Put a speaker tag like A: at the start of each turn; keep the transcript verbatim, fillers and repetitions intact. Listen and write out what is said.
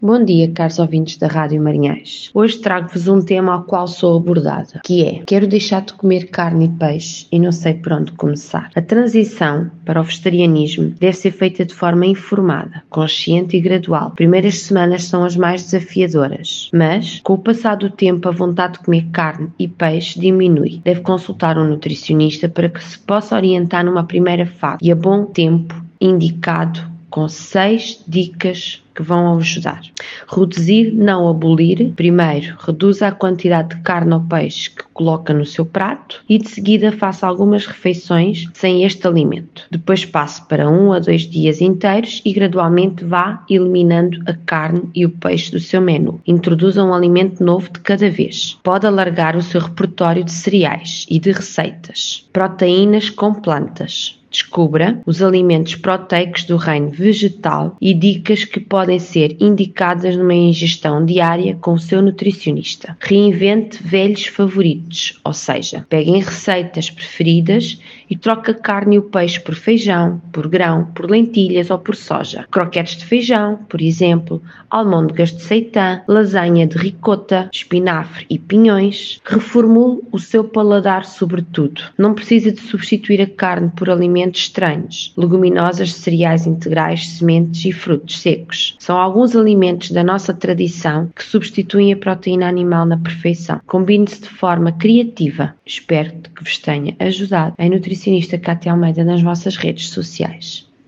A: Bom dia, caros ouvintes da Rádio Marinhais. Hoje trago-vos um tema ao qual sou abordada, que é: quero deixar de comer carne e peixe e não sei por onde começar. A transição para o vegetarianismo deve ser feita de forma informada, consciente e gradual. As primeiras semanas são as mais desafiadoras, mas, com o passar do tempo, a vontade de comer carne e peixe diminui. Deve consultar um nutricionista para que se possa orientar numa primeira fase e a bom tempo indicado, com seis dicas que vão ajudar. Reduzir, não abolir. Primeiro, reduza a quantidade de carne ou peixe que coloca no seu prato e de seguida faça algumas refeições sem este alimento. Depois passe para um a dois dias inteiros e gradualmente vá eliminando a carne e o peixe do seu menu. Introduza um alimento novo de cada vez. Pode alargar o seu repertório de cereais e de receitas. Proteínas com plantas. Descubra os alimentos proteicos do reino vegetal e dicas que podem ser indicadas numa ingestão diária com o seu nutricionista. Reinvente velhos favoritos, ou seja, peguem receitas preferidas e troque a carne e o peixe por feijão, por grão, por lentilhas ou por soja. Croquetes de feijão, por exemplo, almôndegas de seitã, lasanha de ricota, espinafre e pinhões. Reformule o seu paladar sobretudo. Não precisa de substituir a carne por alimentos estranhos, leguminosas, cereais integrais, sementes e frutos secos. São alguns alimentos da nossa tradição que substituem a proteína animal na perfeição. Combine-se de forma criativa. Espero que vos tenha ajudado. A nutricionista Cátia Almeida nas vossas redes sociais.